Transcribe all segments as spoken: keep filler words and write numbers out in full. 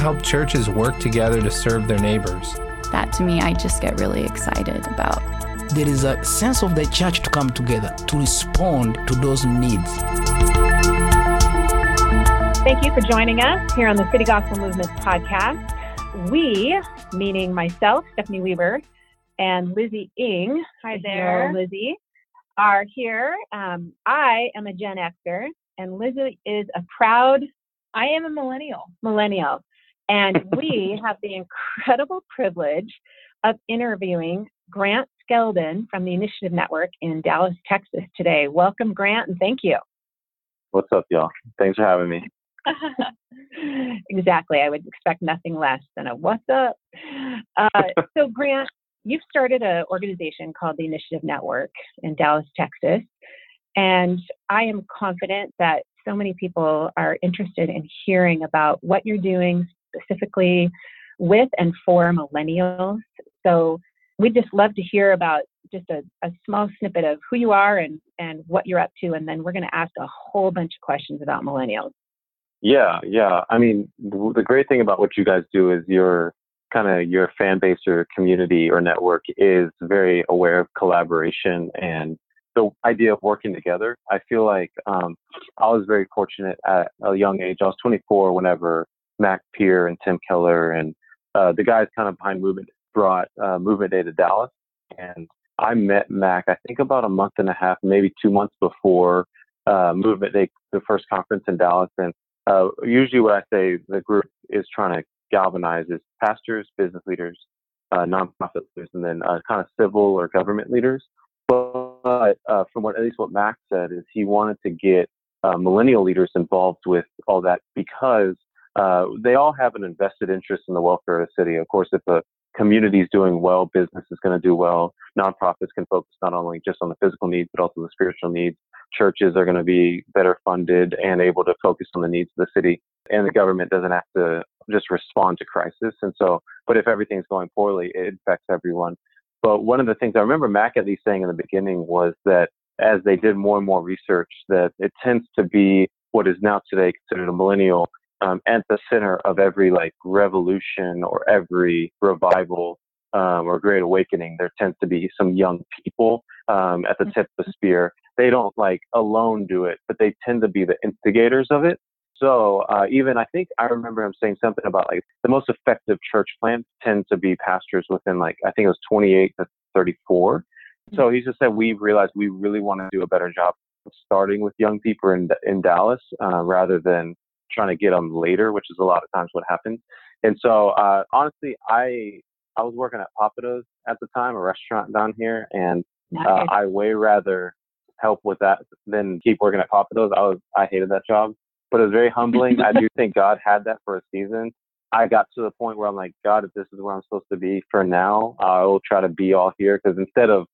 help churches work together to serve their neighbors. That to me, I just get really excited about. There is a sense of the church to come together to respond to those needs. Thank you for joining us here on the City Gospel Movement podcast. We, meaning myself, Stephanie Weaver, and Lizzie Ng, hi there, Hello, Lizzie, are here. Um, I am a Gen Xer, and Lizzie is a proud, I am a millennial. Millennial. And we have the incredible privilege of interviewing Grant Skeldon from the Initiative Network in Dallas, Texas today. Welcome, Grant, and thank you. What's up, y'all? Thanks for having me. Exactly. I would expect nothing less than a what's up. Uh, so, Grant, you've started an organization called the Initiative Network in Dallas, Texas. And I am confident that so many people are interested in hearing about what you're doing specifically with and for millennials. So we'd just love to hear about just a, a small snippet of who you are and, and what you're up to. And then we're going to ask a whole bunch of questions about millennials. Yeah, yeah. I mean, the great thing about what you guys do is your kind of your fan base or community or network is very aware of collaboration and the idea of working together. I feel like um, I was very fortunate at a young age. I was twenty-four whenever Mac Peer and Tim Keller and uh, the guys kind of behind Movement brought uh, Movement Day to Dallas. And I met Mac, I think about a month and a half, maybe two months before uh, Movement Day, the first conference in Dallas. And uh, usually what I say the group is trying to galvanize is pastors, business leaders, uh, nonprofit leaders, and then uh, kind of civil or government leaders. But uh, from what at least what Mac said is he wanted to get uh, millennial leaders involved with all that because uh, they all have an invested interest in the welfare of the city. Of course, if a community is doing well, business is going to do well. Nonprofits can focus not only just on the physical needs, but also the spiritual needs. Churches are going to be better funded and able to focus on the needs of the city. And the government doesn't have to just respond to crisis. And so, but if everything's going poorly, it affects everyone. But one of the things I remember Mac at least saying in the beginning was that as they did more and more research, that it tends to be what is now today considered a millennial um, at the center of every like revolution or every revival um, or great awakening. There tends to be some young people um, at the tip of the spear. They don't like alone do it, but they tend to be the instigators of it. So uh, even I think I remember him saying something about like the most effective church plants tend to be pastors within like, I think it was twenty-eight to thirty-four. Mm-hmm. So he just said, we've realized we really want to do a better job of starting with young people in, in Dallas uh, rather than trying to get them later, which is a lot of times what happens. And so uh, honestly, I, I was working at Pappadeaux at the time, a restaurant down here. And nice. uh, I way rather help with that than keep working at Pappadeaux. I was, I hated that job. But it was very humbling. I do think God had that for a season. I got to the point where I'm like, God, if this is where I'm supposed to be for now, I will try to be all here. Because instead of,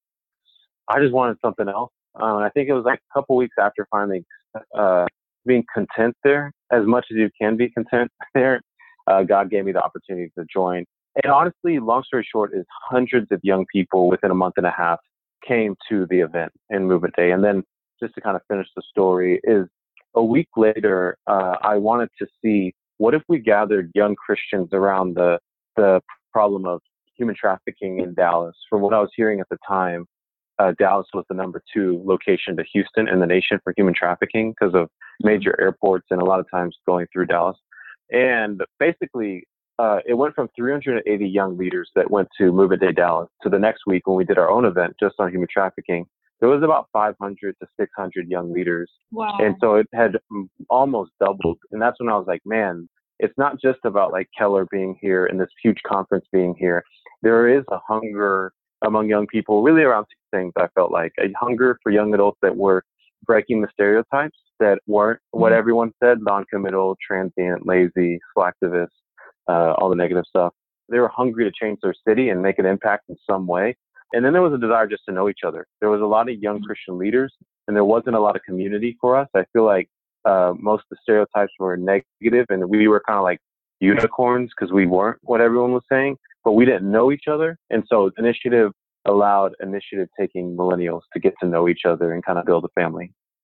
I just wanted something else. Um, and I think it was like a couple weeks after finally uh, being content there, as much as you can be content there, uh, God gave me the opportunity to join. And honestly, long story short, is hundreds of young people within a month and a half came to the event in Movement Day. And then just to kind of finish the story is, a week later, uh, I wanted to see what if we gathered young Christians around the the problem of human trafficking in Dallas. From what I was hearing at the time, uh, Dallas was the number two location to Houston in the nation for human trafficking because of major airports and a lot of times going through Dallas. And basically, uh, it went from three hundred eighty young leaders that went to Movement Day Dallas to the next week when we did our own event just on human trafficking. There was about five hundred to six hundred young leaders. Wow. And so it had almost doubled. And that's when I was like, man, it's not just about like Keller being here and this huge conference being here. There is a hunger among young people really around two things. I felt like a hunger for young adults that were breaking the stereotypes that weren't what mm-hmm. everyone said, non-committal, transient, lazy, slacktivist, uh, all the negative stuff. They were hungry to change their city and make an impact in some way. And then there was a desire just to know each other. There was a lot of young Christian leaders, and there wasn't a lot of community for us. I feel like uh, most of the stereotypes were negative, and we were kind of like unicorns because we weren't what everyone was saying, but we didn't know each other. And so Initiative allowed initiative-taking millennials to get to know each other and kind of build a family.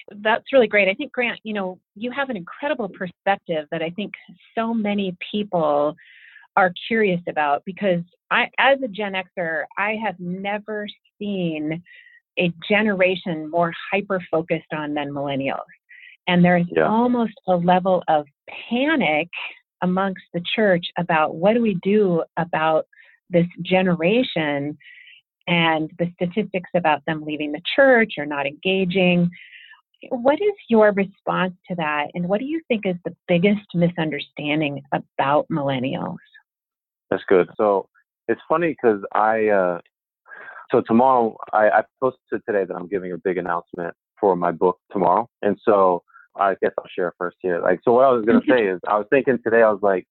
that's really great. I think, Grant, you know, you have an incredible perspective that I think so many people are curious about, because I, as a Gen Xer, I have never seen a generation more hyper-focused on than millennials. And there's yeah. almost a level of panic amongst the church about what do we do about this generation and the statistics about them leaving the church or not engaging. What is your response to that? And what do you think is the biggest misunderstanding about millennials? That's good. So it's funny because I, uh, so tomorrow, I, I posted today that I'm giving a big announcement for my book tomorrow. And so I guess I'll share first here. Like, so what I was going to say is, I was thinking today, I was like,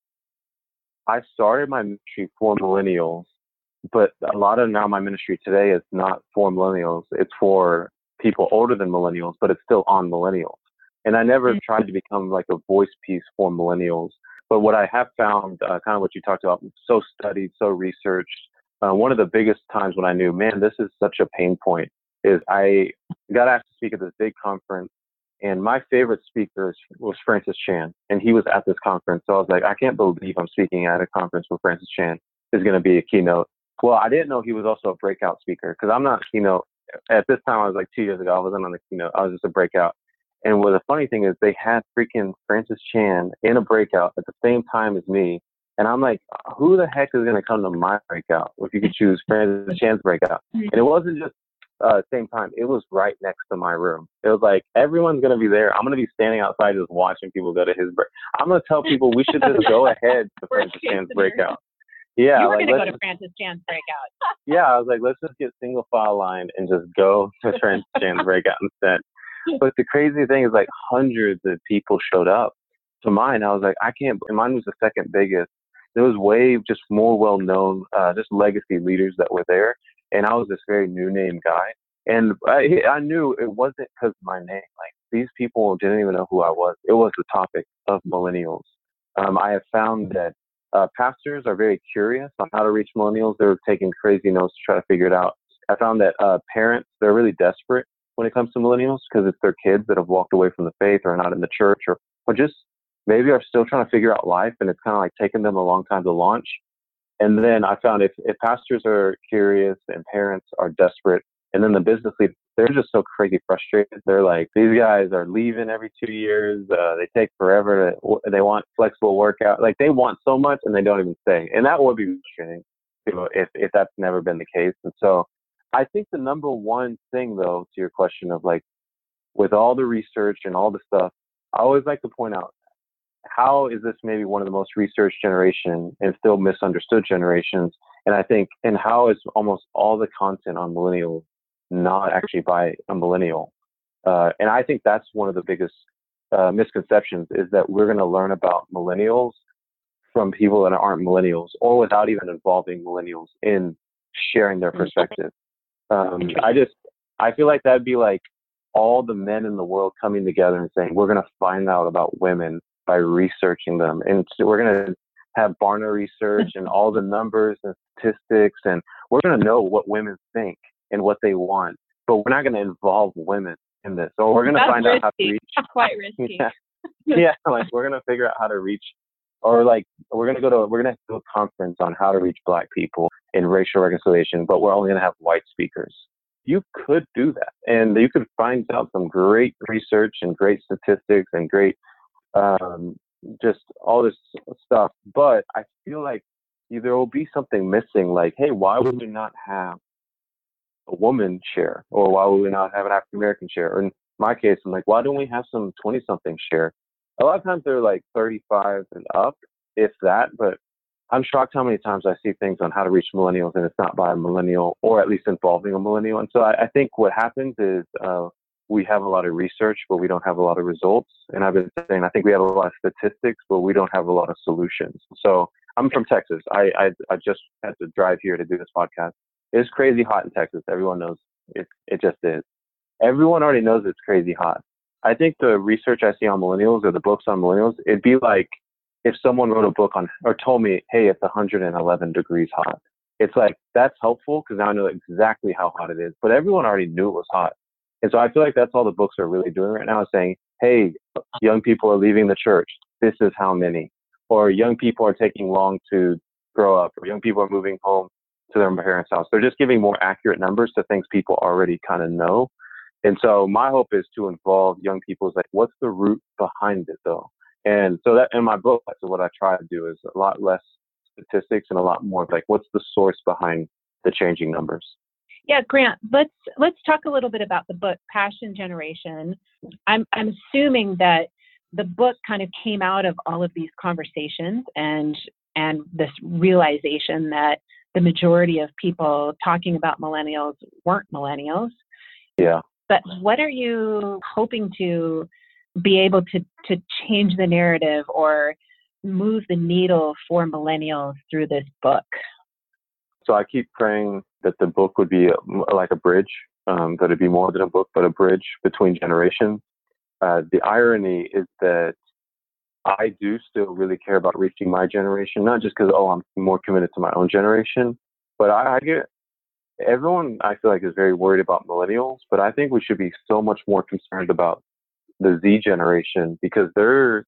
I started my ministry for millennials, but a lot of now my ministry today is not for millennials. It's for people older than millennials, but it's still on millennials. And I never mm-hmm. tried to become like a voice piece for millennials. But what I have found, uh, kind of what you talked about, so studied, so researched, uh, one of the biggest times when I knew, man, this is such a pain point, is I got asked to speak at this big conference. And my favorite speaker was Francis Chan, and he was at this conference. So I was like, I can't believe I'm speaking at a conference where Francis Chan is going to be a keynote. Well, I didn't know he was also a breakout speaker, because I'm not a keynote. At this time, I was like two years ago, I wasn't on the keynote. I was just a breakout. And what the funny thing is, they had freaking Francis Chan in a breakout at the same time as me. And I'm like, who the heck is going to come to my breakout if you could choose Francis Chan's breakout? And it wasn't just uh same time. It was right next to my room. It was like, everyone's going to be there. I'm going to be standing outside just watching people go to his break. I'm going to tell people we should just go ahead to Francis Chan's breakout. Yeah, you were like, going to go to Francis Chan's breakout. Yeah, I was like, let's just get single file line and just go to Francis Chan's breakout instead. But the crazy thing is, like, hundreds of people showed up to mine. I was like, I can't, and mine was the second biggest. There was way just more well-known, uh, just legacy leaders that were there. And I was this very new name guy. And I, I knew it wasn't because of my name. Like, these people didn't even know who I was. It was the topic of millennials. Um, I have found that uh, pastors are very curious on how to reach millennials. They're taking crazy notes to try to figure it out. I found that uh, parents, they're really desperate when it comes to millennials, because it's their kids that have walked away from the faith or are not in the church, or, or just maybe are still trying to figure out life, and it's kind of like taking them a long time to launch. And then I found if, if pastors are curious and parents are desperate, and then the business leaders, they're just so crazy frustrated. They're like, these guys are leaving every two years. Uh, they take forever. To, they want flexible workout. Like, they want so much and they don't even stay. And that would be frustrating, you know, if, if that's never been the case. And so I think the number one thing, though, to your question of, like, with all the research and all the stuff, I always like to point out, how is this maybe one of the most researched generation and still misunderstood generations? And I think, and how is almost all the content on millennials not actually by a millennial? Uh, and I think that's one of the biggest uh, misconceptions, is that we're going to learn about millennials from people that aren't millennials, or without even involving millennials in sharing their perspective. Um, I just, I feel like that'd be like all the men in the world coming together and saying, we're going to find out about women by researching them. And so we're going to have Barna research and all the numbers and statistics, and we're going to know what women think and what they want, but we're not going to involve women in this. So we're going to find risky. out how to reach. Quite risky. Yeah. yeah, like we're going to figure out how to reach, or like we're going to go to, we're going to do a conference on how to reach Black people in racial reconciliation, but we're only going to have white speakers. You could do that, and you could find out some great research and great statistics and great um, just all this stuff. But I feel like there will be something missing, like, hey, why would we not have a woman share? Or why would we not have an African American share? Or in my case, I'm like, why don't we have some twenty something share? A lot of times they're like thirty-five and up, if that, but I'm shocked how many times I see things on how to reach millennials and it's not by a millennial, or at least involving a millennial. And so I, I think what happens is uh, we have a lot of research, but we don't have a lot of results. And I've been saying, I think we have a lot of statistics, but we don't have a lot of solutions. So I'm from Texas. I, I, I just had to drive here to do this podcast. It's crazy hot in Texas. Everyone knows it. It just is. Everyone already knows it's crazy hot. I think the research I see on millennials, or the books on millennials, it'd be like if someone wrote a book on, or told me, hey, it's one hundred eleven degrees hot. It's like, that's helpful because now I know exactly how hot it is. But everyone already knew it was hot. And so I feel like that's all the books are really doing right now, is saying, hey, young people are leaving the church. This is how many. Or young people are taking long to grow up, or young people are moving home to their parents' house. They're just giving more accurate numbers to things people already kind of know. And so my hope is to involve young people. Is like, what's the root behind it though? And so that in my book, that's what I try to do, is a lot less statistics and a lot more of like, what's the source behind the changing numbers? Yeah, Grant, let's let's talk a little bit about the book, Passion Generation. I'm I'm assuming that the book kind of came out of all of these conversations and and this realization that the majority of people talking about millennials weren't millennials. Yeah. But what are you hoping to be able to, to change the narrative or move the needle for millennials through this book? So I keep praying that the book would be a, like a bridge, um, that it'd be more than a book, but a bridge between generations. Uh, the irony is that I do still really care about reaching my generation, not just because, oh, I'm more committed to my own generation, but I, I get everyone, I feel like, is very worried about millennials, but I think we should be so much more concerned about the Z generation, because they're,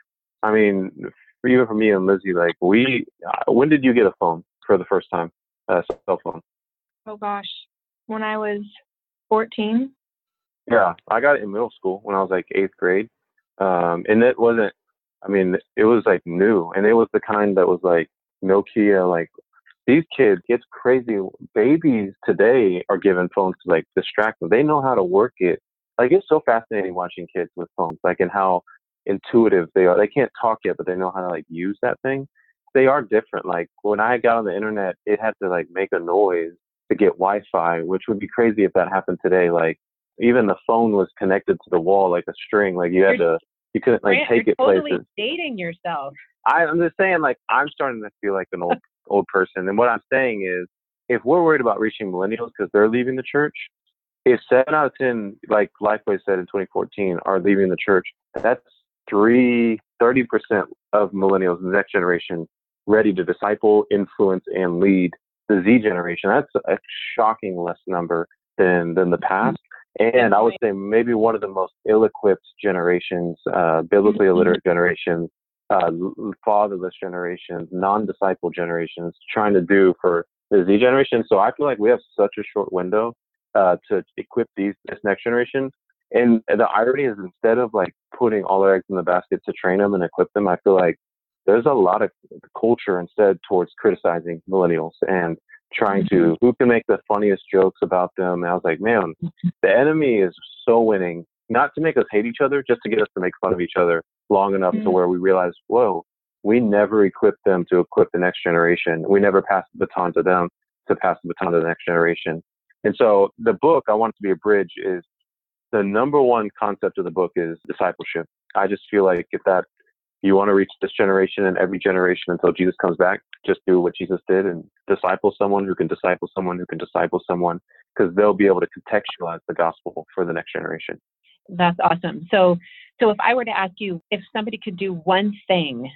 I mean, even for me and Lizzie, like we, uh, when did you get a phone for the first time, a cell phone? Oh gosh, when I was fourteen. Yeah, I got it in middle school when I was like eighth grade. Um, and it wasn't, I mean, it was like new, and it was the kind that was like Nokia, like these kids, it's crazy. Babies today are given phones to like distract them. They know how to work it. Like it's so fascinating watching kids with phones, like, and how intuitive they are. They can't talk yet, but they know how to like use that thing. They are different. Like when I got on the internet, it had to like make a noise to get Wi-Fi, which would be crazy if that happened today. Like even the phone was connected to the wall like a string. Like you had You're, to, you couldn't like Grant, take you're it totally places. dating yourself. I, I'm just saying, like, I'm starting to feel like an old old person. And what I'm saying is, if we're worried about reaching millennials because they're leaving the church, if seven out of ten, like Lifeway said in twenty fourteen, are leaving the church, that's three, thirty percent of millennials in the next generation ready to disciple, influence, and lead the Z generation. That's a shocking less number than than the past. And I would say maybe one of the most ill-equipped generations, uh, biblically illiterate generations, uh, fatherless generations, non-disciple generations, trying to do for the Z generation. So I feel like we have such a short window uh, to equip these this next generation. And the irony is, instead of like putting all our eggs in the basket to train them and equip them, I feel like there's a lot of culture instead towards criticizing millennials and trying to, who can make the funniest jokes about them. And I was like, man, the enemy is so winning, not to make us hate each other, just to get us to make fun of each other long enough mm-hmm. to where we realize, whoa, we never equipped them to equip the next generation. We never passed the baton to them to pass the baton to the next generation. And so the book, I want it to be a bridge, is the number one concept of the book is discipleship. I just feel like if that, you want to reach this generation and every generation until Jesus comes back, just do what Jesus did and disciple someone who can disciple someone who can disciple someone, because they'll be able to contextualize the gospel for the next generation. That's awesome. So, so if I were to ask you, if somebody could do one thing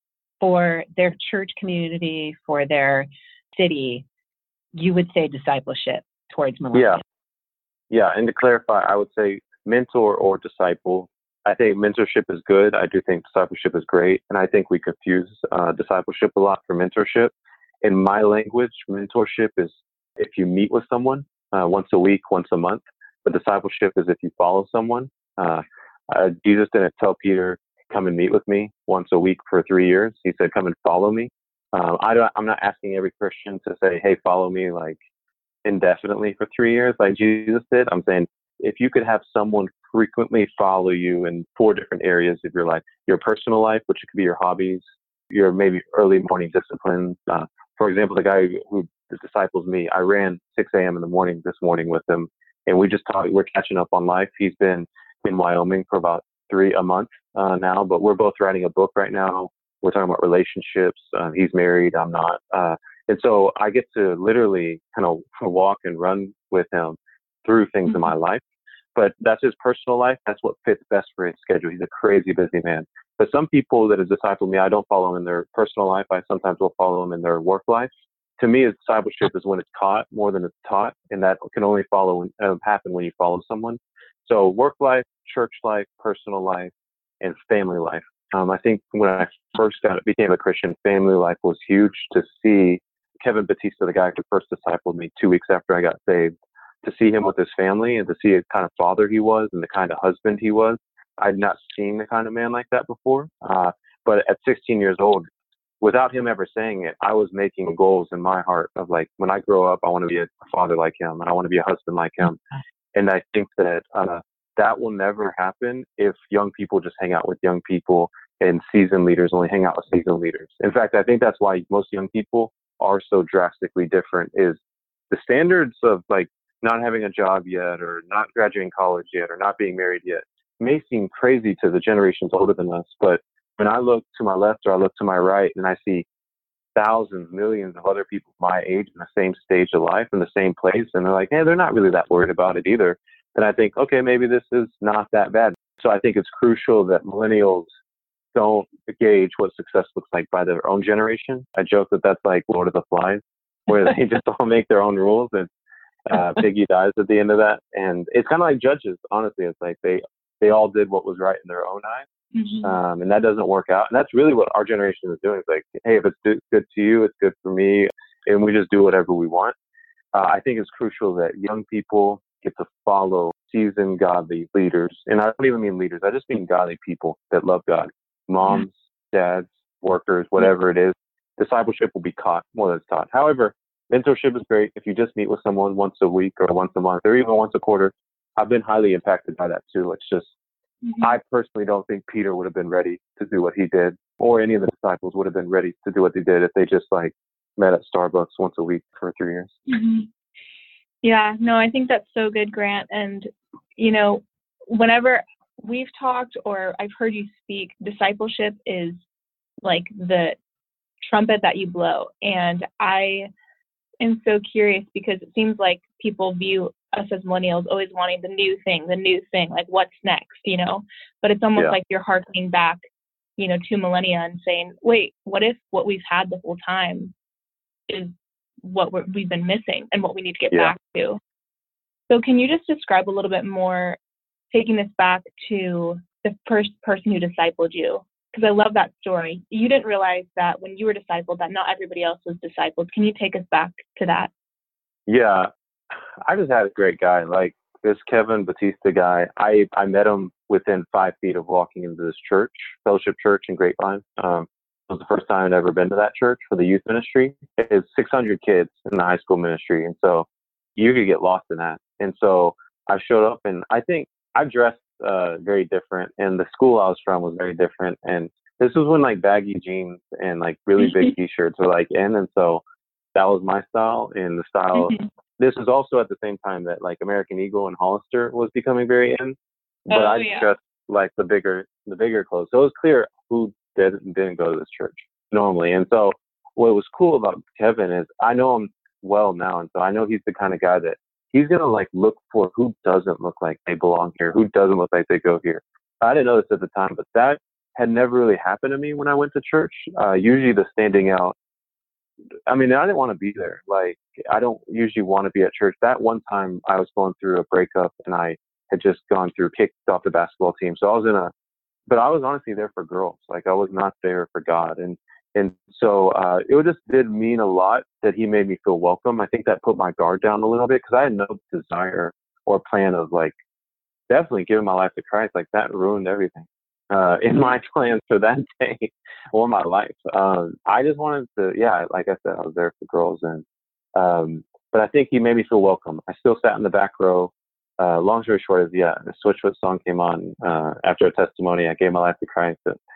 for their church community, for their city, you would say discipleship towards millennials. Yeah. Yeah. And to clarify, I would say mentor or disciple. I think mentorship is good. I do think discipleship is great. And I think we confuse uh, discipleship a lot for mentorship. In my language, mentorship is if you meet with someone uh, once a week, once a month. But discipleship is if you follow someone. Uh, uh, Jesus didn't tell Peter, come and meet with me once a week for three years. He said, come and follow me. Uh, I don't, I'm not asking every Christian to say, hey, follow me like indefinitely for three years like Jesus did. I'm saying, if you could have someone frequently follow you in four different areas of your life, your personal life, which could be your hobbies, your maybe early morning disciplines. Uh, for example, the guy who disciples me, I ran six a.m. in the morning this morning with him, and we just talked, we're catching up on life. He's been in Wyoming for about three a month uh, now, but we're both writing a book right now. We're talking about relationships. Uh, he's married, I'm not. Uh, and so I get to literally kind of walk and run with him through things mm-hmm. in my life. But that's his personal life. That's what fits best for his schedule. He's a crazy busy man. But some people that have discipled me, I don't follow in their personal life. I sometimes will follow them in their work life. to me, discipleship is when it's caught more than it's taught, and that can only follow uh, happen when you follow someone. So work life, church life, personal life, and family life. Um, I think when I first got became a Christian, family life was huge. To see Kevin Batista, the guy who first discipled me two weeks after I got saved, to see him with his family and to see the kind of father he was and the kind of husband he was. I'd not seen the kind of man like that before. Uh, but at sixteen years old, without him ever saying it, I was making goals in my heart of like, when I grow up, I want to be a father like him, and I want to be a husband like him. And I think that uh, that will never happen if young people just hang out with young people and seasoned leaders only hang out with seasoned leaders. In fact, I think that's why most young people are so drastically different, is the standards of like not having a job yet, or not graduating college yet, or not being married yet may seem crazy to the generations older than us. But when I look to my left or I look to my right and I see thousands, millions of other people my age in the same stage of life in the same place, and they're like, hey, they're not really that worried about it either, then I think, okay, maybe this is not that bad. So I think it's crucial that millennials don't gauge what success looks like by their own generation. I joke that that's like Lord of the Flies, where they just all make their own rules, and uh, Piggy dies at the end of that. And it's kind of like Judges, honestly. It's like they, they all did what was right in their own eyes. Mm-hmm. Um, and that doesn't work out. And that's really what our generation is doing. It's like, hey, if it's do- good to you, it's good for me. And we just do whatever we want. Uh, I think it's crucial that young people get to follow seasoned godly leaders. And I don't even mean leaders. I just mean godly people that love God. Moms, dads, workers, whatever it is. Discipleship will be caught more than it's taught. However, mentorship is great. If you just meet with someone once a week or once a month or even once a quarter, I've been highly impacted by that too. It's just, mm-hmm. I personally don't think Peter would have been ready to do what he did, or any of the disciples would have been ready to do what they did if they just like met at Starbucks once a week for three years. Mm-hmm. Yeah, no, I think that's so good, Grant. And, you know, whenever we've talked or I've heard you speak, discipleship is like the trumpet that you blow. And I am so curious because it seems like people view us as millennials always wanting the new thing, the new thing, like what's next, you know, but it's almost yeah. like you're harkening back, you know, to millennia and saying, wait, what if what we've had the whole time is what we're, we've been missing and what we need to get yeah. back to? So can you just describe a little bit more, taking this back to the first person who discipled you? Because I love that story. You didn't realize that when you were discipled that not everybody else was discipled. Can you take us back to that? Yeah, I just had a great guy. Like this Kevin Batista guy, I, I met him within five feet of walking into this church, Fellowship Church in Grapevine. Um, it was the first time I'd ever been to that church for the youth ministry. It's six hundred kids in the high school ministry. And so you could get lost in that. And so I showed up, and I think I dressed uh, very different, and the school I was from was very different. And this was when like baggy jeans and like really big t-shirts were like in. And so that was my style, and the style. This was also at the same time that like American Eagle and Hollister was becoming very in, but oh, I yeah. dressed like the bigger, the bigger clothes. So it was clear who did and didn't go to this church normally. And so what was cool about Kevin is I know him well now. And so I know he's the kind of guy that he's going to like look for who doesn't look like they belong here, who doesn't look like they go here. I didn't know this at the time, but that had never really happened to me when I went to church. Uh, usually the standing out, I mean, I didn't want to be there. Like, I don't usually want to be at church. That one time I was going through a breakup, and I had just gone through, kicked off the basketball team. So I was in a, but I was honestly there for girls. Like, I was not there for God. And, and so uh, it just did mean a lot that he made me feel welcome. I think that put my guard down a little bit, because I had no desire or plan of like definitely giving my life to Christ. Like, that ruined everything. Uh, in my plans for that day or my life. Um, I just wanted to, yeah, like I said, I was there for girls. And, um, but I think he made me feel welcome. I still sat in the back row. Uh, long story short is, yeah, the Switchfoot song came on, uh, after a testimony. I gave my life to Christ.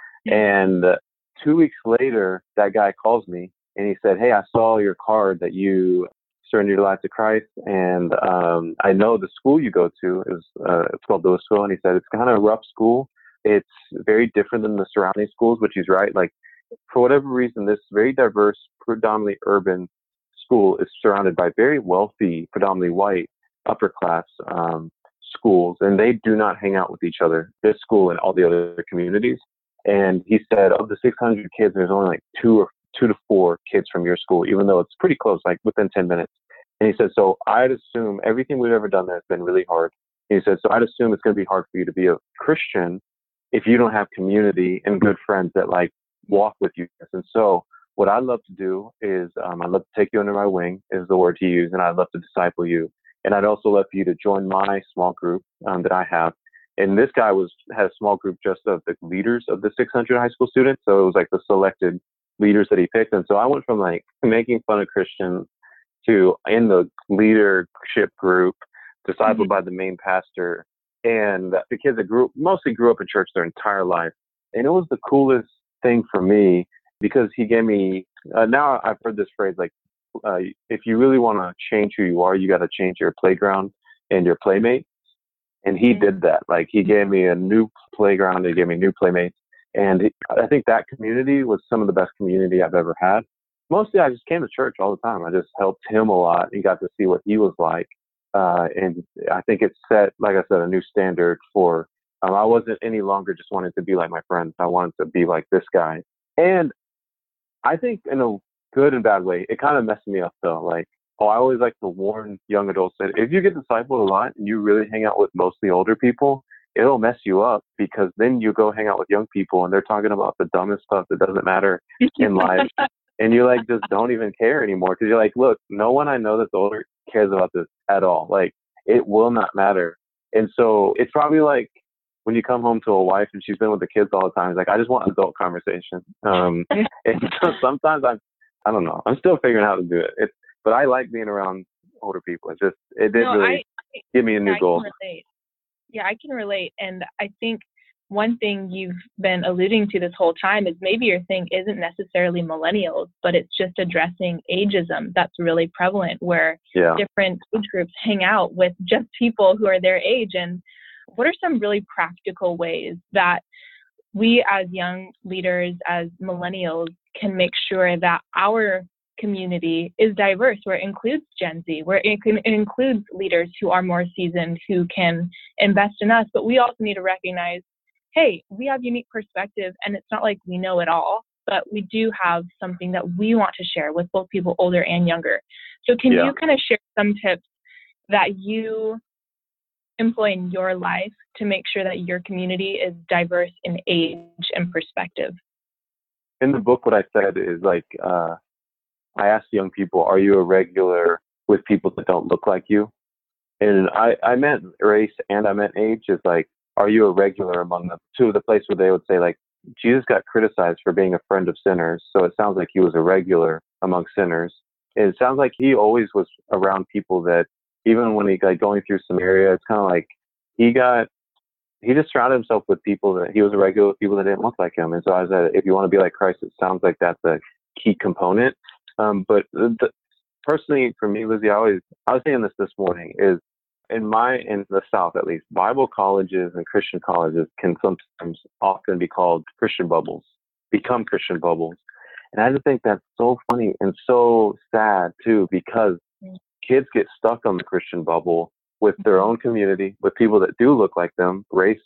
And uh, two weeks later, that guy calls me and he said, hey, I saw your card that you surrendered your life to Christ. And, um, I know the school you go to is, uh, it's called Lewis School. And he said, it's kind of a rough school. It's very different than the surrounding schools, which he's right. Like, for whatever reason, this very diverse, predominantly urban school is surrounded by very wealthy, predominantly white, upper class um, schools, and they do not hang out with each other, this school and all the other communities. And he said of the six hundred kids, there's only like two or two to four kids from your school, even though it's pretty close, like within ten minutes. And he said, so I'd assume everything we've ever done there has been really hard. And he said, so I'd assume it's going to be hard for you to be a Christian if you don't have community and good friends that like walk with you. And so what I'd love to do is um, I'd love to take you under my wing is the word to use, and I'd love to disciple you. And I'd also love for you to join my small group um, that I have. And this guy was had a small group just of the leaders of the six hundred high school students. So it was like the selected leaders that he picked. And so I went from like making fun of Christians to in the leadership group, discipled mm-hmm. by the main pastor, and the kids that grew mostly grew up in church their entire life. And it was the coolest thing for me because he gave me, uh, now I've heard this phrase, like, uh, if you really want to change who you are, you got to change your playground and your playmates. And he did that. Like, he gave me a new playground. He gave me new playmates. And he, I think that community was some of the best community I've ever had. Mostly, I just came to church all the time. I just helped him a lot and got to see what he was like. Uh, and I think it set, like I said, a new standard for, um, I wasn't any longer just wanting to be like my friends. I wanted to be like this guy. And I think in a good and bad way, it kind of messed me up though. Like, oh, I always like to warn young adults that if you get discipled a lot and you really hang out with mostly older people, it'll mess you up because then you go hang out with young people and they're talking about the dumbest stuff that doesn't matter in life. And you like just don't even care anymore because you're like, look, no one I know that's older cares about this at all. Like, it will not matter. And so it's probably like when you come home to a wife and she's been with the kids all the time, it's like, I just want adult conversation. Um, and so sometimes I'm, I don't know, I'm still figuring out how to do it. It's, but I like being around older people. It's just, it did no, really I, give me a new I goal. Can relate. Yeah, I can relate. And I think one thing you've been alluding to this whole time is maybe your thing isn't necessarily millennials, but it's just addressing ageism that's really prevalent where yeah. different age groups hang out with just people who are their age. And what are some really practical ways that we as young leaders, as millennials, can make sure that our community is diverse, where it includes Gen Z, where it, can, it includes leaders who are more seasoned, who can invest in us, but we also need to recognize, hey, we have unique perspective, and it's not like we know it all, but we do have something that we want to share with both people older and younger. So can yeah. you kind of share some tips that you employ in your life to make sure that your community is diverse in age and perspective? In the book, what I said is like, uh, I asked young people, are you a regular with people that don't look like you? And I, I meant race and I meant age. Is like, are you a regular among them? To the place where they would say, like, Jesus got criticized for being a friend of sinners. So it sounds like he was a regular among sinners. And it sounds like he always was around people that, even when he got going through Samaria, it's kind of like he got, he just surrounded himself with people that he was a regular with people that didn't look like him. And so I said, if you want to be like Christ, it sounds like that's a key component. Um, but the, the, personally, for me, Lizzie, I always, I was saying this this morning, is in my, in the South at least, Bible colleges and Christian colleges can sometimes often be called Christian bubbles, become Christian bubbles. And I just think that's so funny and so sad too, because kids get stuck on the Christian bubble with their own community, with people that do look like them, race,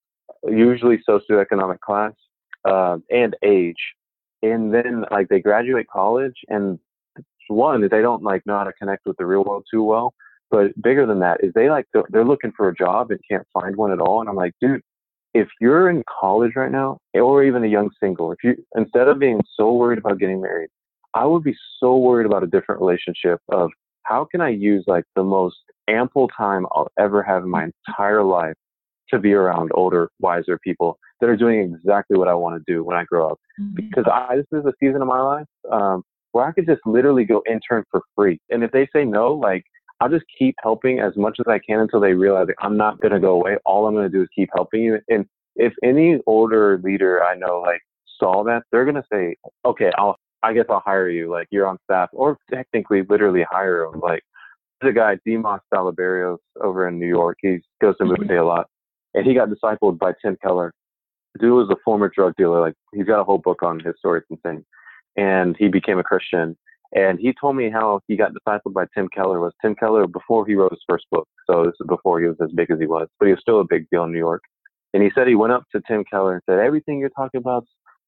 usually socioeconomic class, uh, and age. And then like they graduate college, and one is they don't like know how to connect with the real world too well. But bigger than that is they like to, they're looking for a job and can't find one at all. And I'm like, dude, if you're in college right now, or even a young single, if you, instead of being so worried about getting married, I would be so worried about a different relationship of how can I use like the most ample time I'll ever have in my entire life to be around older, wiser people that are doing exactly what I want to do when I grow up. Mm-hmm. Because I, this is a season of my life um, where I could just literally go intern for free. And if they say no, like, I'll just keep helping as much as I can until they realize like, I'm not going to go away. All I'm going to do is keep helping you. And if any older leader I know like saw that, they're going to say, okay, I'll, I guess I'll hire you. Like, you're on staff, or technically literally hire them. Like, there's a guy, Dimas Salaberios, over in New York. He goes to Movie Day a lot. And he got discipled by Tim Keller. The dude was a former drug dealer. Like, he's got a whole book on his story. It's insane. And he became a Christian. And he told me how he got discipled by Tim Keller was Tim Keller before he wrote his first book. So this is before he was as big as he was, but he was still a big deal in New York. And he said he went up to Tim Keller and said, everything you're talking about is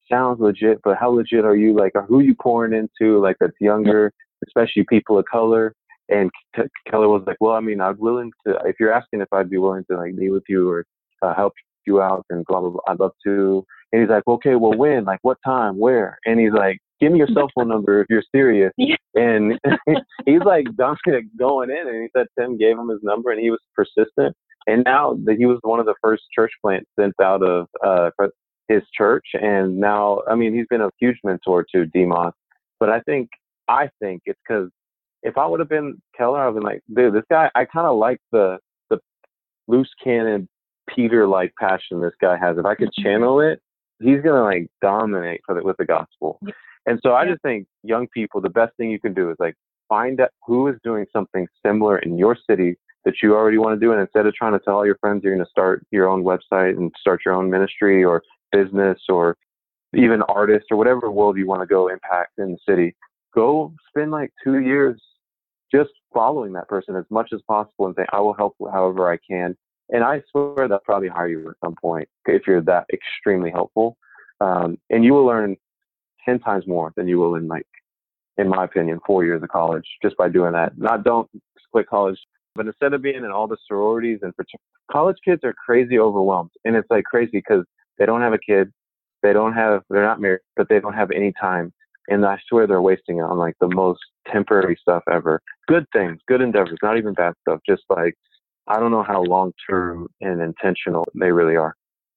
sounds legit, but how legit are you? Like, who are you pouring into? Like, that's younger, especially people of color. And K- Keller was like, well, I mean, I'm willing to, if you're asking if I'd be willing to like meet with you or uh, help you out and blah, blah, blah, I'd love to. And he's like, okay, well, when? Like, what time? Where? And he's like, give me your cell phone number if you're serious. Yeah. And he's like going in, and he said Tim gave him his number, and he was persistent. And now that he was one of the first church plants sent out of uh, his church. And now, I mean, he's been a huge mentor to Demos. But I think, I think it's because if I would have been Keller, I've been like, dude, this guy, I kind of like the the loose cannon Peter-like passion this guy has. If I could channel it, he's gonna like dominate for the, with the gospel. And so I just think young people, the best thing you can do is like find out who is doing something similar in your city that you already want to do, and instead of trying to tell all your friends you're going to start your own website and start your own ministry or business or even artist or whatever world you want to go impact in the city, go spend like two years just following that person as much as possible and say, I will help however I can. And I swear they'll probably hire you at some point if you're that extremely helpful. Um, and you will learn ten times more than you will in, like, in my opinion, four years of college just by doing that. Not don't quit college, but instead of being in all the sororities and fratern- college kids are crazy overwhelmed. And it's like crazy because they don't have a kid. They don't have, they're not married, but they don't have any time. And I swear they're wasting it on like the most temporary stuff ever. Good things, good endeavors, not even bad stuff. Just like, I don't know how long-term and intentional they really are.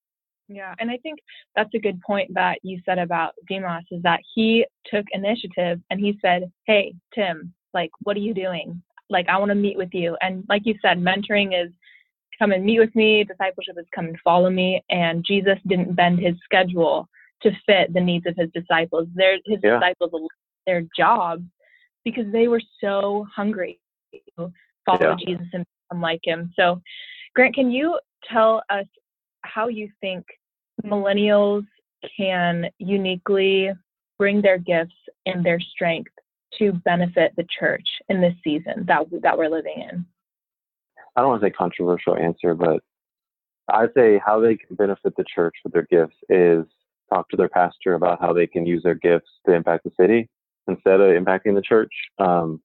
Yeah, and I think that's a good point that you said about Demos, is that he took initiative and he said, hey, Tim, like, what are you doing? Like, I want to meet with you. And like you said, mentoring is come and meet with me. Discipleship is come and follow me. And Jesus didn't bend his schedule to fit the needs of his disciples. Their, his yeah. disciples left their jobs because they were so hungry to follow yeah. Jesus and become like him. So, Grant, can you tell us how you think millennials can uniquely bring their gifts and their strength to benefit the church in this season that that we're living in? I don't want to say controversial answer, but I'd say how they can benefit the church with their gifts is talk to their pastor about how they can use their gifts to impact the city instead of impacting the church. Um,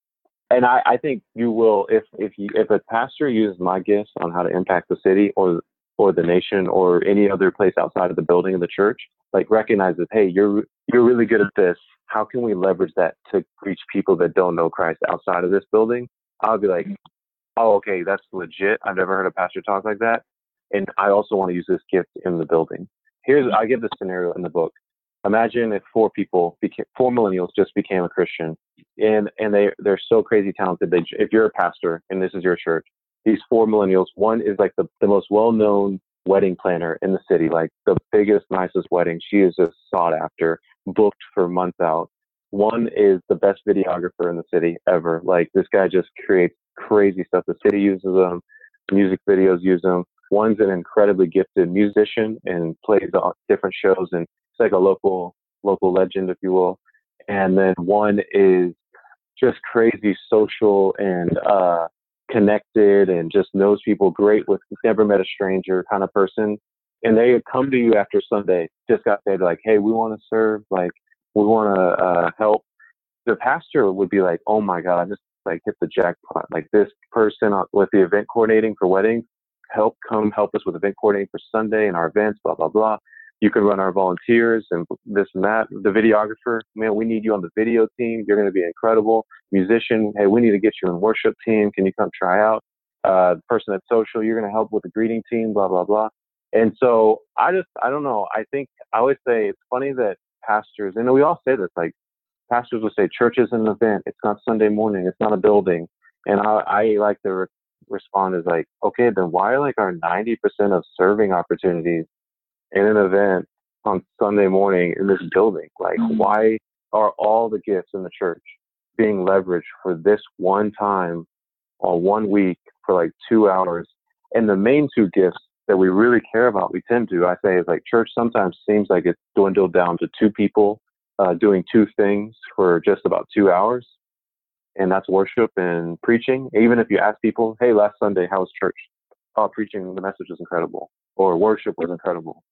and I, I think you will, if if you, if a pastor uses my gifts on how to impact the city or or the nation or any other place outside of the building of the church, like recognizes, hey, you're you're really good at this. How can we leverage that to reach people that don't know Christ outside of this building? I'll be like, oh, okay, that's legit. I've never heard a pastor talk like that. And I also want to use this gift in the building. Here's, I give this scenario in the book. Imagine if four people became, four millennials just became a Christian, and and they they're so crazy talented. They, if you're a pastor and this is your church, these four millennials, one is like the, the most well-known wedding planner in the city, like the biggest, nicest wedding. She is just sought after, booked for months out. One is the best videographer in the city ever. Like this guy just creates crazy stuff. The city uses them, music videos use them. One's an incredibly gifted musician and plays on different shows, and it's like a local local legend, if you will. And then one is just crazy social and uh, connected and just knows people great with never met a stranger kind of person. And they come to you after Sunday, just got there, like, hey, we want to serve, like we want to uh, help. The pastor would be like, oh my God, I just like hit the jackpot. Like this person with the event coordinating for weddings, help come help us with event coordinating for Sunday and our events, blah, blah, blah. You can run our volunteers and this and that. The videographer, man, we need you on the video team. You're going to be incredible. Musician, hey, we need to get you in worship team. Can you come try out? Uh, the person at social, you're going to help with the greeting team, blah, blah, blah. And so I just, I don't know. I think I always say it's funny that pastors, and we all say this, like pastors will say church is an event. It's not Sunday morning. It's not a building. And I, I like to re- respond is like, okay, then why are like our ninety percent of serving opportunities in an event on Sunday morning in this building? Like, mm-hmm. why are all the gifts in the church being leveraged for this one time or one week for like two hours? And the main two gifts that we really care about, we tend to, I say, is like church sometimes seems like it's dwindled down to two people uh, doing two things for just about two hours. And that's worship and preaching. Even if you ask people, hey, last Sunday, how was church? Oh, preaching, the message was incredible. Or worship was incredible.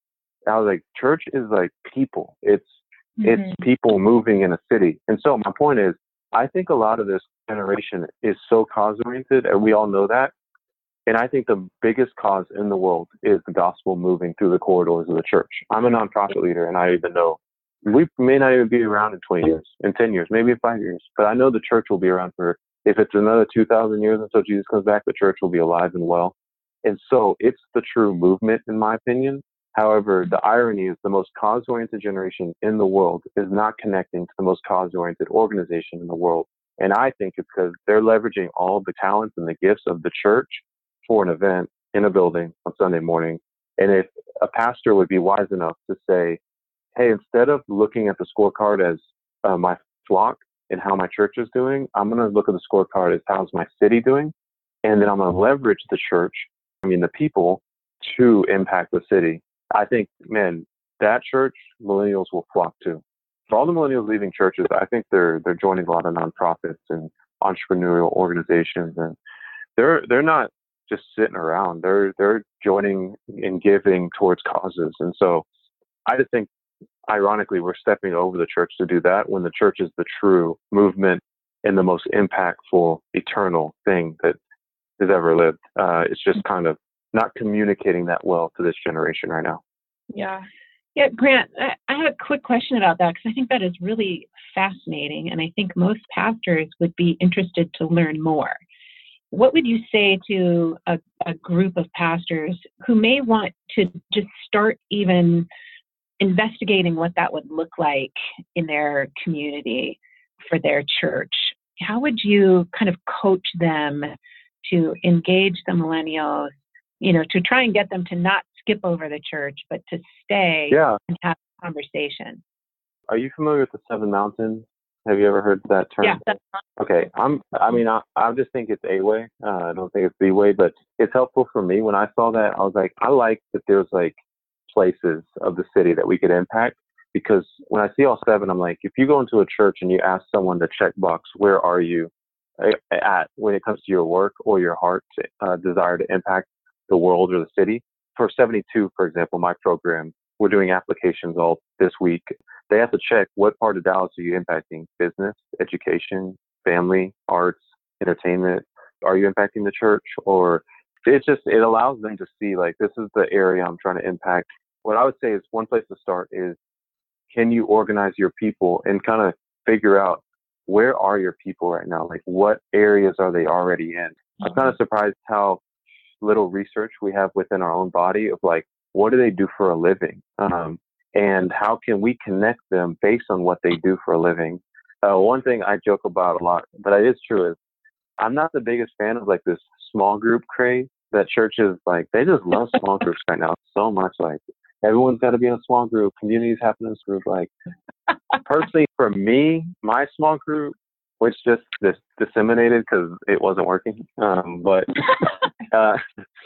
I was like, church is like people. It's Mm-hmm. it's people moving in a city. And so my point is, I think a lot of this generation is so cause oriented, and we all know that. And I think the biggest cause in the world is the gospel moving through the corridors of the church. I'm a nonprofit leader, and I even know we may not even be around in twenty years, in ten years, maybe in five years. But I know the church will be around for, if it's another two thousand years until Jesus comes back, the church will be alive and well. And so it's the true movement, in my opinion. However, the irony is the most cause-oriented generation in the world is not connecting to the most cause-oriented organization in the world. And I think it's because they're leveraging all the talents and the gifts of the church for an event in a building on Sunday morning. And if a pastor would be wise enough to say, hey, instead of looking at the scorecard as uh, my flock and how my church is doing, I'm going to look at the scorecard as how's my city doing. And then I'm going to leverage the church, I mean, the people, to impact the city. I think, man, that church, millennials will flock to. For all the millennials leaving churches, I think they're they're joining a lot of nonprofits and entrepreneurial organizations, and they're they're not just sitting around. They're they're joining and giving towards causes. And so, I just think, ironically, we're stepping over the church to do that when the church is the true movement and the most impactful, eternal thing that has ever lived. Uh, it's just kind of not communicating that well to this generation right now. Yeah. Yeah, Grant, I, I had a quick question about that because I think that is really fascinating. And I think most pastors would be interested to learn more. What would you say to a, a group of pastors who may want to just start even investigating what that would look like in their community for their church? How would you kind of coach them to engage the millennials, you know, to try and get them to not skip over the church, but to stay yeah. and have a conversation? Are you familiar with the Seven Mountains? Have you ever heard that term? Yeah. That's okay. I'm, I mean, I, I just think it's a way. Uh, I don't think it's the way, but it's helpful for me. When I saw that, I was like, I like that there's like places of the city that we could impact, because when I see all seven, I'm like, if you go into a church and you ask someone to check box, where are you at when it comes to your work or your heart's uh, desire to impact the world or the city? For seventy-two, for example, my program, we're doing applications all this week. They have to check what part of Dallas are you impacting? Business, education, family, arts, entertainment. Are you impacting the church? Or it just, it allows them to see, like, this is the area I'm trying to impact. What I would say is one place to start is, can you organize your people and kind of figure out where are your people right now? Like, what areas are they already in? I'm kind of surprised how little research we have within our own body of like, what do they do for a living? Um, and how can we connect them based on what they do for a living? Uh, one thing I joke about a lot, but it is true, is I'm not the biggest fan of like this small group craze that churches, like, they just love small groups right now so much. Like, everyone's got to be in a small group. Communities happen in this group. Like, personally, for me, my small group, which just dis- disseminated because it wasn't working. Um, but uh,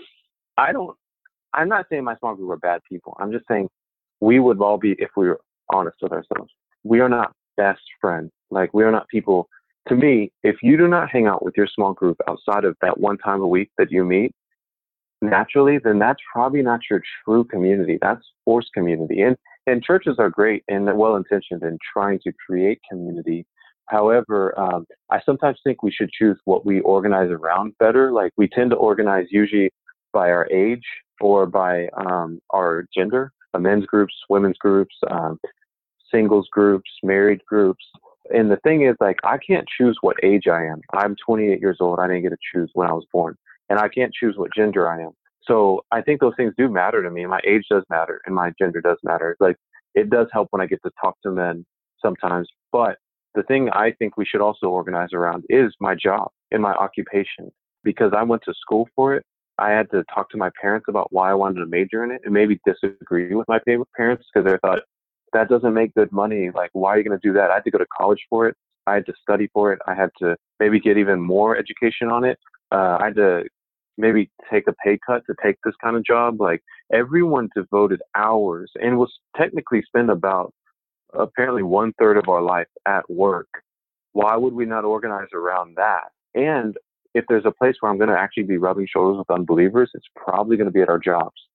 I don't, I'm not saying my small group are bad people. I'm just saying we would all be, if we were honest with ourselves, we are not best friends. Like, we are not people. To me, if you do not hang out with your small group outside of that one time a week that you meet, naturally, then that's probably not your true community. That's forced community. And and churches are great and well-intentioned in trying to create community. However, um, I sometimes think we should choose what we organize around better. Like, we tend to organize usually by our age or by um, our gender, uh, men's groups, women's groups, um, singles groups, married groups. And the thing is, like, I can't choose what age I am. I'm twenty-eight years old. I didn't get to choose when I was born. And I can't choose what gender I am. So I think those things do matter to me. My age does matter and my gender does matter. Like, it does help when I get to talk to men sometimes. But the thing I think we should also organize around is my job and my occupation, because I went to school for it. I had to talk to my parents about why I wanted to major in it and maybe disagree with my parents because they thought, that doesn't make good money. Like, why are you going to do that? I had to go to college for it. I had to study for it. I had to maybe get even more education on it. Uh, I had to maybe take a pay cut to take this kind of job. Like, everyone devoted hours and was technically spend about apparently one third of our life at work. Why would we not organize around that? And if there's a place where I'm going to actually be rubbing shoulders with unbelievers, it's probably going to be at our jobs.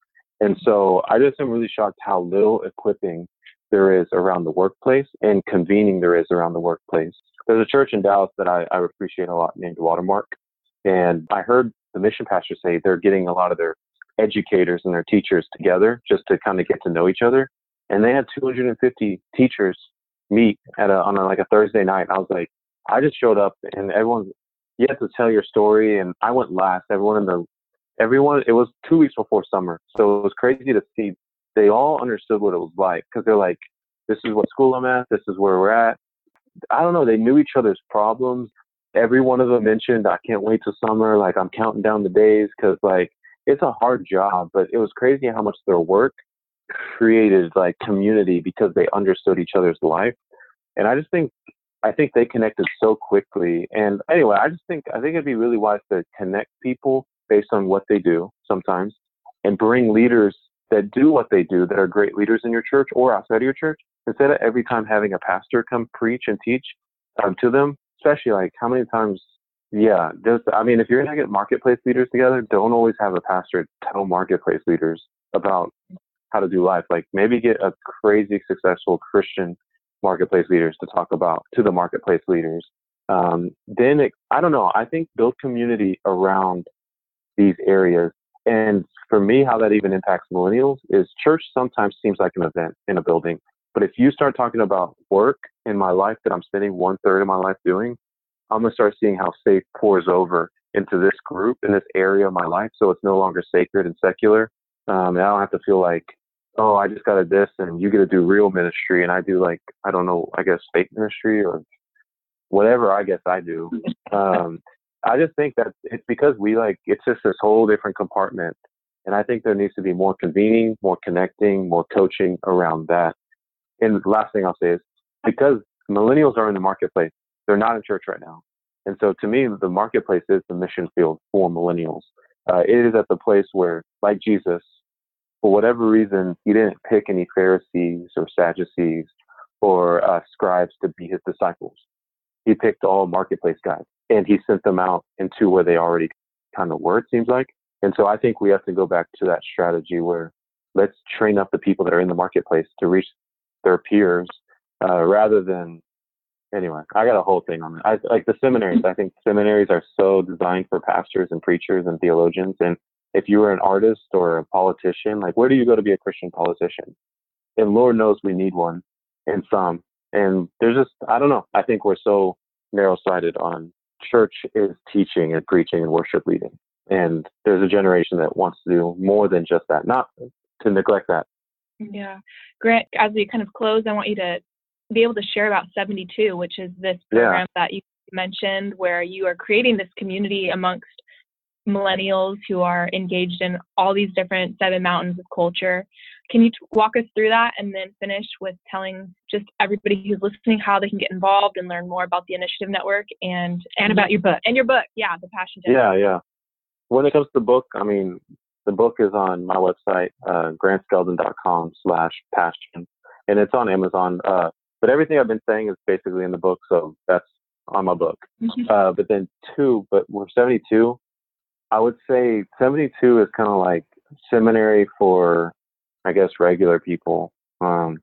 And so I just am really shocked how little equipping there is around the workplace and convening there is around the workplace. There's a church in Dallas that I, I appreciate a lot named Watermark. And I heard the mission pastor say they're getting a lot of their educators and their teachers together just to kind of get to know each other. And they had two hundred fifty teachers meet at a, on a, like a Thursday night. I was like, I just showed up and everyone, you have to tell your story. And I went last. Everyone in the, everyone, it was two weeks before summer. So it was crazy to see. They all understood what it was like because they're like, this is what school I'm at. This is where we're at. I don't know. They knew each other's problems. Every one of them mentioned, I can't wait till summer. Like I'm counting down the days because like it's a hard job, but it was crazy how much their work created like community because they understood each other's life. And I just think, I think they connected so quickly. And anyway, I just think, I think it'd be really wise to connect people based on what they do sometimes and bring leaders that do what they do, that are great leaders in your church or outside of your church, instead of every time having a pastor come preach and teach um, to them, especially like how many times, yeah, just, I mean, if you're going to get marketplace leaders together, don't always have a pastor tell marketplace leaders about how to do life. Like maybe get a crazy successful Christian marketplace leaders to talk about to the marketplace leaders. Um, then it, I don't know, I think build community around these areas. And for me, how that even impacts millennials is church sometimes seems like an event in a building. But if you start talking about work in my life that I'm spending one third of my life doing, I'm going to start seeing how faith pours over into this group in this area of my life. So it's no longer sacred and secular. Um, and I don't have to feel like, oh, I just got a this and you get to do real ministry. And I do like, I don't know, I guess fake ministry or whatever I guess I do. Um, I just think that it's because we like, it's just this whole different compartment. And I think there needs to be more convening, more connecting, more coaching around that. And the last thing I'll say is because millennials are in the marketplace, they're not in church right now. And so to me, the marketplace is the mission field for millennials. Uh, it is at the place where, like Jesus, for whatever reason, he didn't pick any Pharisees or Sadducees or uh, scribes to be his disciples. He picked all marketplace guys and he sent them out into where they already kind of were, it seems like. And so I think we have to go back to that strategy where let's train up the people that are in the marketplace to reach their peers uh, rather than, anyway, I got a whole thing on it. I, like the seminaries, I think seminaries are so designed for pastors and preachers and theologians. And if you were an artist or a politician, like where do you go to be a Christian politician? And Lord knows we need one in some. And there's just, I don't know. I think we're so narrow-sighted on church is teaching and preaching and worship leading. And there's a generation that wants to do more than just that, not to neglect that. Yeah. Grant, as we kind of close, I want you to be able to share about seventy-two, which is this program yeah. that you mentioned where you are creating this community amongst millennials who are engaged in all these different seven mountains of culture. Can you t- walk us through that and then finish with telling just everybody who's listening how they can get involved and learn more about the Initiative Network and, and about your book? And your book, yeah, The Passion Test. Yeah, yeah. When it comes to the book, I mean, the book is on my website, uh, grantskeldon.com slash passion, and it's on Amazon. Uh, but everything I've been saying is basically in the book, so that's on my book. Mm-hmm. Uh, but then two, but we're seventy-two. I would say seventy-two is kind of like seminary for, I guess, regular people. Um,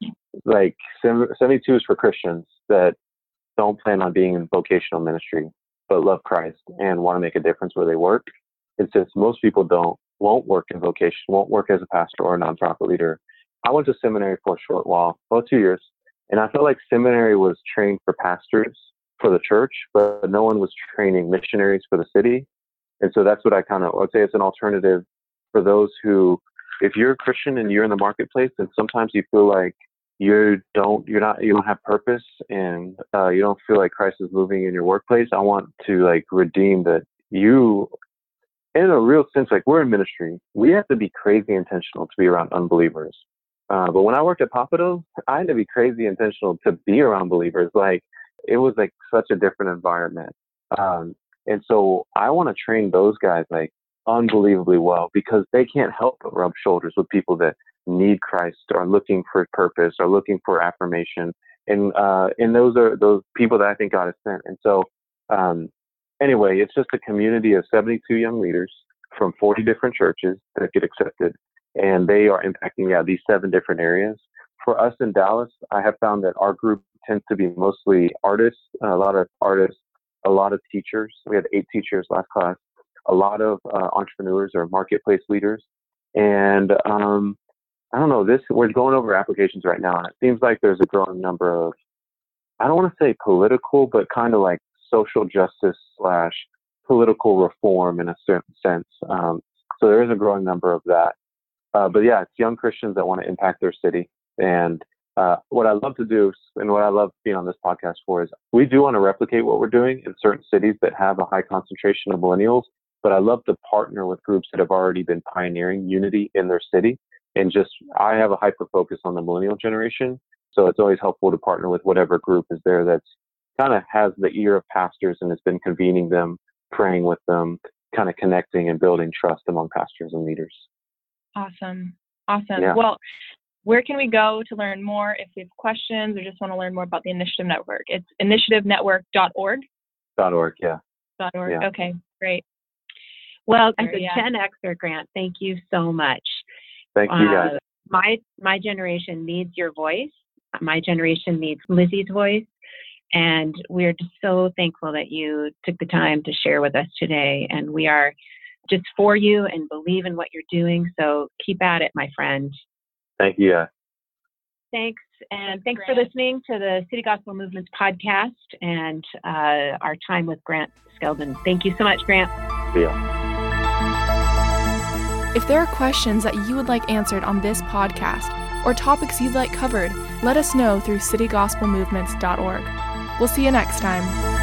like seventy-two is for Christians that don't plan on being in vocational ministry, but love Christ and want to make a difference where they work. And since most people don't, won't work in vocation, won't work as a pastor or a nonprofit leader, I went to seminary for a short while, about two years. And I felt like seminary was trained for pastors for the church, but no one was training missionaries for the city. And so that's what I kind of would say it's an alternative for those who, if you're a Christian and you're in the marketplace, and sometimes you feel like you don't, you're not, you don't have purpose and uh, you don't feel like Christ is moving in your workplace. I want to like redeem that you, in a real sense, like we're in ministry, we have to be crazy intentional to be around unbelievers. Uh, but when I worked at Papados, I had to be crazy intentional to be around believers. Like it was like such a different environment. Um, and so I want to train those guys like unbelievably well because they can't help but rub shoulders with people that need Christ, are looking for purpose, are looking for affirmation. And, uh, and those are those people that I think God has sent. And so, um, anyway, it's just a community of seventy-two young leaders from forty different churches that get accepted. and they are impacting, yeah, these seven different areas. For us in Dallas, I have found that our group tends to be mostly artists, a lot of artists, a lot of teachers. We had eight teachers last class, a lot of uh, entrepreneurs or marketplace leaders. And um, I don't know, this, we're going over applications right now, and it seems like there's a growing number of, I don't want to say political, but kind of like social justice slash political reform in a certain sense. Um, so there is a growing number of that. Uh, but yeah, it's young Christians that want to impact their city. And uh, what I love to do, and what I love being on this podcast for, is we do want to replicate what we're doing in certain cities that have a high concentration of millennials. But I love to partner with groups that have already been pioneering unity in their city. And just, I have a hyper focus on the millennial generation. So it's always helpful to partner with whatever group is there that's kind of has the ear of pastors and has been convening them, praying with them, kind of connecting and building trust among pastors and leaders. Awesome. Awesome. Yeah. Well, where can we go to learn more if we have questions or just want to learn more about the Initiative Network? It's initiative network dot org. Dot .org, yeah. Dot .org. Yeah. Okay, great. Well, as a Yeah. Gen Xer, Grant, thank you so much. Thank you, guys. Uh, my my generation needs your voice. My generation needs Lizzie's voice. And we're just so thankful that you took the time to share with us today. And we are just for you and believe in what you're doing. So keep at it, my friend. Thank you, guys. Thanks. And thanks Grant. for listening to the City Gospel Movements podcast and uh, our time with Grant Skeldon. Thank you so much, Grant. See ya. If there are questions that you would like answered on this podcast or topics you'd like covered, let us know through city gospel movements dot org. We'll see you next time.